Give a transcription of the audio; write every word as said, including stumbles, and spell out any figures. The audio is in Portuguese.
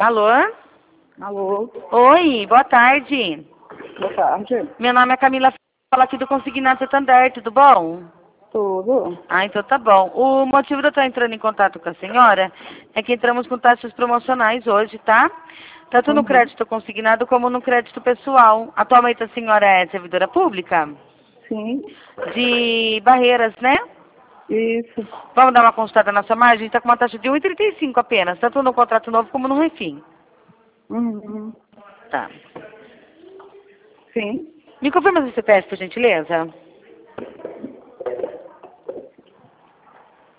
Alô? Alô, Oi, boa tarde. boa tarde. Meu nome é Camila, fala aqui do Consignado Santander, tudo bom? Tudo? Ah, então tá bom. O motivo de eu estar entrando em contato com a senhora é que entramos com taxas promocionais hoje, tá? Tanto no Uhum. crédito consignado como no crédito pessoal. Atualmente a senhora é servidora pública? Sim, De Barreiras, né? isso. Vamos dar uma consultada na sua margem? Está com uma taxa de um vírgula trinta e cinco apenas, tanto no contrato novo como no refim. Uhum. Tá. Sim, Me confirma seu C P F, por gentileza?